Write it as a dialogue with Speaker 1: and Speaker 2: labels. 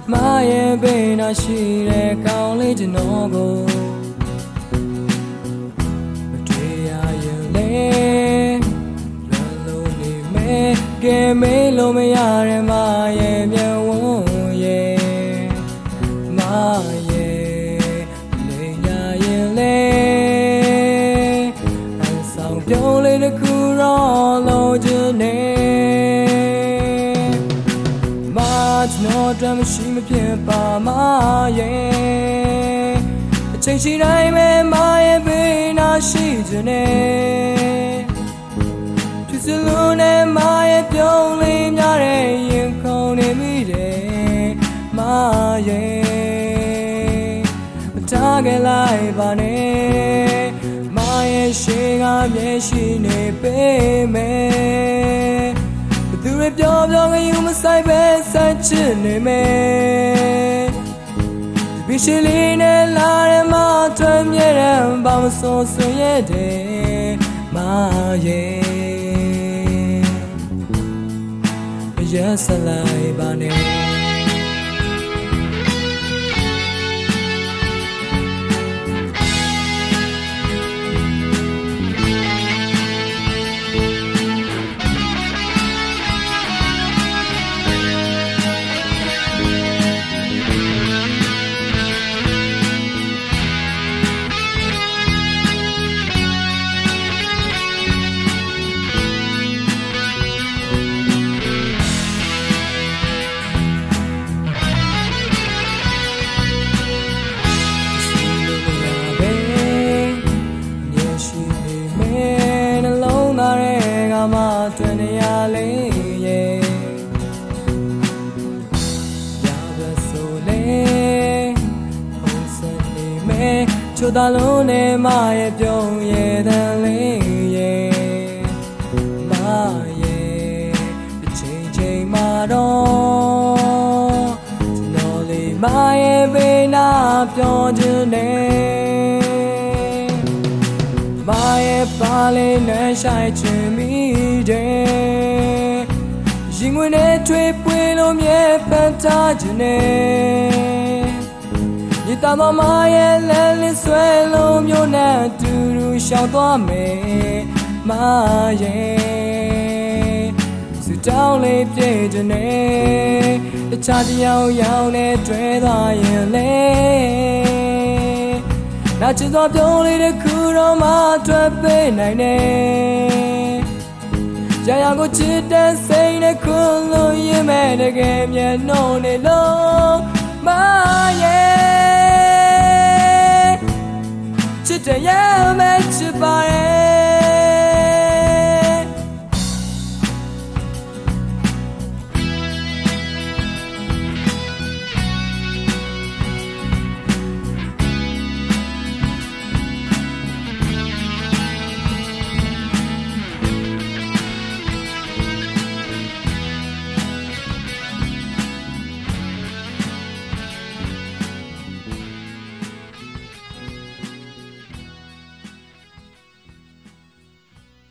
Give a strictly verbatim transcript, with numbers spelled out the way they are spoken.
Speaker 1: ရဲ့ဘေးနာရှိတဲ့ကောင်းလေးကျွန်တော်ကိုမတွေ့ရရင်လေလွန်လို့နေမယ်ကဲမေးလို့မရတဲ့မရဲ့မျက်ဝန်းရဲ့မရဲ့လေညာရင်လေအဆောင်ပြုံးလေးတစ်ခုတော့လို့ခြင်းနေကျွန်တော်တမ်းမရှိမဖြစ်ပါမရဲ့အချိန်ရှိတိုင်းပဲမရဲ့ဘေးနာရှိခြင်းနဲ့သူစလုံးနဲ့မရဲ့ပြုံးလေးများတဲ့ရင်ခုန်နေမိတယ်မရဲ့မထားခဲ့လိုက်ပါနဲ့မရဲ့ရှေ့ကမျက်ရှိနေပေးမယ်သူတွေပြောပြောငယူမဆိုင်ပဲဆက်ချစ်နေမယ်ဒီဘီရှိလေးနဲ့လာရမထွံမြဲတယ်ဘာမစိုးဆွေရဲ့တဲ့မရဲ့ရစလိုက်ပါနဲ့တွင်ရလေးရဲ့ရပါဆိုလေဟိုစနေမဲချိုးသားလုံးနဲ့မရဲ့ပြုံးရဲ့တန်လေးရဲ့မရဲ့တစ်ချိန်ချိန်မှာတော့ကျွန်တော်လေးမရဲ့ဘေးနာပြောခြင်းနဲ့မရဲ့ပါလေးနဲ့ဆိုင်ချင်မိတယ်ရင်ဝင်နဲ့ထွေးပွေလို့မြဲပန်းထားခြင်းနဲ့ဒီတမမရဲ့လဲလင်းဆွဲလို့မျိုးနဲ့တူတူရှောင်သွားမယ်မရဲ့စတောင်းလေးပြေးခြင်းနဲ့တခြားတယောက်ယောက်နဲ့တွေ့သွားရင်လေနာချစ်သောပြုံးလေးတစ်ခုတော့မှထွက်ပေးနိုင်တယ်ရရကိုချစ်တဲ့စိတ်နဲ့ခွန်လို့ရင်မဲ့တကယ်မျက်နှာနဲ့လုံးမရဲ့ချစ်တဲ့ရမယ်ချစ်ပါရဲ့